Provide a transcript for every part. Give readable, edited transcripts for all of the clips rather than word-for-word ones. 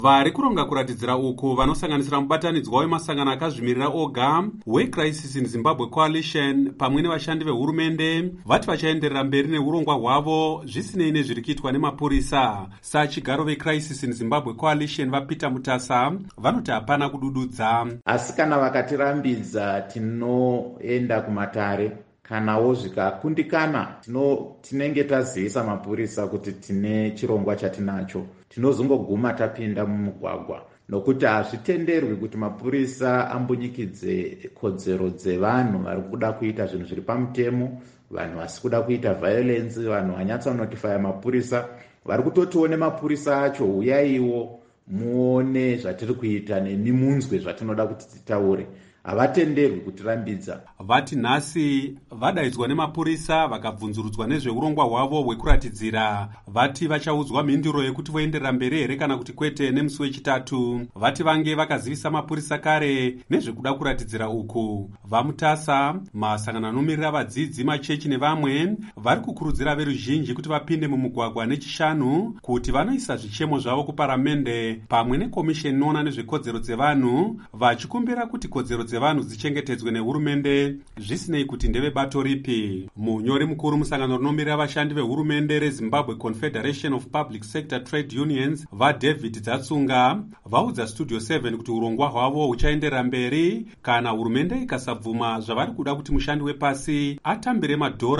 Vari kuronga kuratidzira uku vanosanganisira mubatanidzwa wemasangano akazvimirira oga weCrisis in Zimbabwe Coalition pamwe nevashandi vehurumende vati vachaenderera mberi neurongwa hwavo zvisinei nezviri kuitwa nemapurisa. Sachigaro veCrisis in Zimbabwe Coalition vaPeter Mutasa vanoti hapana kudududza. Asi kana vakatirambidza tinoenda kumatare. Kanawo zvikakundikana tinenge tazivisa mapurisa kuti tine chirongwa chatinacho, tinozongoguma tapinda mumugwagwa, nokuti hazvitenderwi kuti mapurisa ambunyikidze kodzero dzevanhu vari kuda kuita zvinhu zviri pamutemo, vanhu vasi kuda kuita violence, vanhu vanyatsa notifaya mapurisa vari kutotione mapurisa acho, uyaiwo muone zvatiri kuita nemi munzwe zvatinoda kuti titaure. Havatenderwi kutirambidza. Vati nhasi vadaidzwa nemapurisa vakabvunzurudzwa nezveurongwa hwavo hwekuratidzira. Vati vachaudzwa mhinduro yekuti voenderera mberi here kana kuti kwete nemusi wechitatu. Vati vange vakazivisa mapurisa kare nezvekuda kuratidzira uku. VaMutasa, masangano anomirira vadzidzi, machechi nevamwe vari kukurudzira veruzhinji kuti vapinde mumugwagwa nechishanu kuti vanoisa zvichemo zvavo kuparamende pamwe nekomisheni inoona nezvekodzero dzevanhu, vachikumbira kuti kodzero dzevanhu dzichengetedzwe nehurumende zvisinei kuti ndevebato ripi. Munyori mukuru musangano rinomirira vashandi vehurumende reZimbabwe Confederation of Public Sector Trade Unions vaDavid Dzatsunga vaudza Studio 7 kuti urongwa hwavo huchaenderera mberi kana hurumende ikasabvuma zvavari kuda kuti mushandi wepasi atambire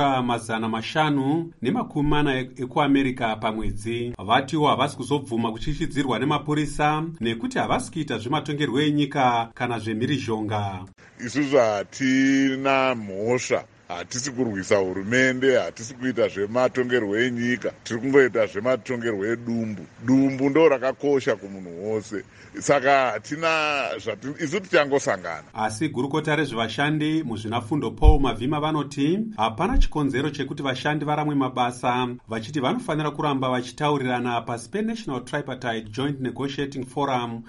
$540 ekuAmerica pamwedzi. Vatiwo havasi kuzobvuma kuchichidzirwa nemapurisa nekuti havasi kuita zvematongerwo enyika kana zvemhirizhonga. Isusu hatina mhosva, hatisi kurwisa hurumende, hatisi kuita zvematongerwo enyika, tiri kungoita zvematongerwo edumbu. Dumbu ndo rakakosha kumunhu wose, saka hatina isu tichangosangana. Asi gurukota rezvevashandi muzvinafundo Paul Mavhima vanoti hapana chikonzero chekuti vashandi varamwe mabasa, vachiti vanofanira kuramba vachitaurirana pasi peNational Tripartite Joint Negotiating Forum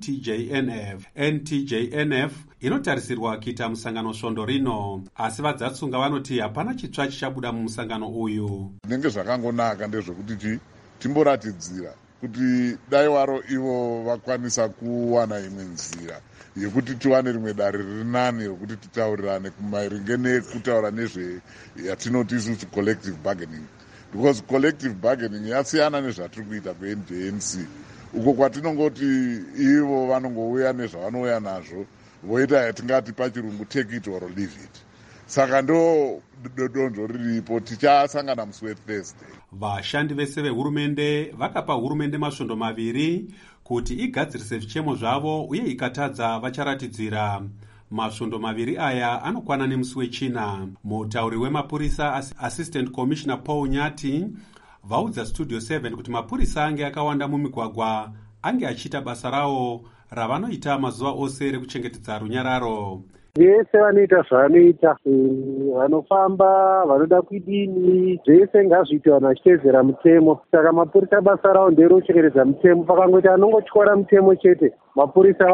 NTJNF. NTJNF inotarisirwa kuita musangano svondo rino, asi vaDzatsunga vanoti hapana chitsva chichabuda mumusangano uyu. Zvinenge zvakangonaka ndezvekuti timboratidzira kuti dai waro ivo vakwanisa kuwana imwe nzira yekuti tiwane rimwe dare riri nani rokuti titaurirane kumaringe nekutaura nezve yatinoti isusu collective bargaining, because collective bargaining yasiyana nezvatiri kuita kuNJNC, uko kwatinongoti ivo vanongouya nezvavanouya nazvo voita yatingati pachirungu take it or leave it. Saka ndo donzvo riripo, tichasangana musi weThursday. Vashandi vese vehurumende vakapa hurumende masvondo maviri kuti igadzirise zvichemo zvavo uye ikatadza vacharatidzira. Masvondo maviri aya anokwana nemusi wechina. Mutauri wemapurisa Assistant Commissioner Paul Nyati vaudza Studio 7 kuti mapurisa ange akawanda mumigwagwa ange achiita basa rawo ravanoita mazuva ose rekuchengetedza runyararo. Vese vanoita zvavanoita, vanofamba, vanoda kudini, zvese ngazviite vanhu vachitevedzera mutemo. Saka mapurisa basa ravo nderokuchengetedza mutemo, pakangoita anongotyora mutemo chete, mapurisa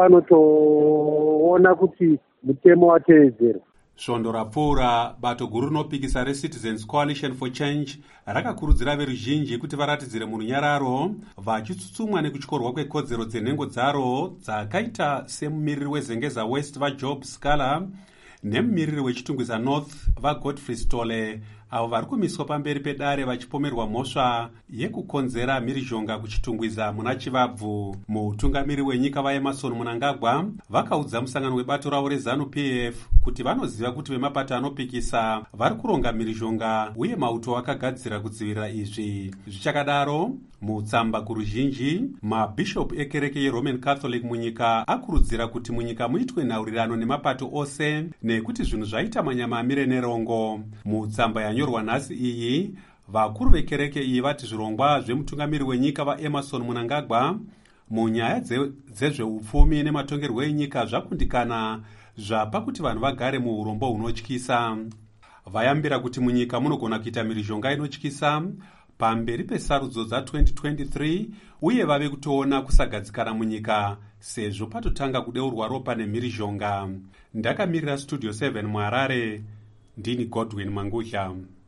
vanotoona kuti mutemo watevedzerwa. Svondo rapfuura, bato guru rinopikisa reCitizens Coalition for Change rakakurudzira veruzhinji kuti varatidzire murunyararo vachitsutsumwa nekutyorwa kwekodzero dzenhengo dzaro dzakaita semumiriri weZengeza West vaJob Scala nemumiriri wechitungwiza North vaGodfrey Stole, avo vari kumiswa pamberi pedare vachipomerwa mhosva yekukonzera mhirizhonga kuchitungwiza muna Chivabvu. Mutungamiri wenyika vaEmerson Mnangagwa vakaudza musangano webato ravo reZANU-PF kuti vanoziva kuti vemapato anopikisa vari kuronga mhirizhonga uye mauto akagadzira kudzivirira izvi. Zvichakadaro, mutsamba kuruzhinji, mabhishopu ekereke yeRoman Catholic munyika akurudzira kuti munyika muitwe nhaurirano nemapato ose nekuti zvinhu zvaita manyama amire nerongo. Mutsamba yanyorwa nhasi iyi, vakuru vekereke iyi vati zvirongwa zvemutungamiri wenyika vaEmerson Mnangagwa munyaya dzezveupfumi nematongerwo enyika zvakundikana zvapa kuti vanhu vagare muurombo hunotyisa. Vayambira kuti munyika munogona kuita mhirizhonga inotyisa pamberi pesarudzo dza2023 uye vave kutoona kusagadzikana munyika sezvo patotanga kudeurwa ropa nemhirizhonga. Ndakamirira Studio 7 muHarare, ndini Godwin Mangudya.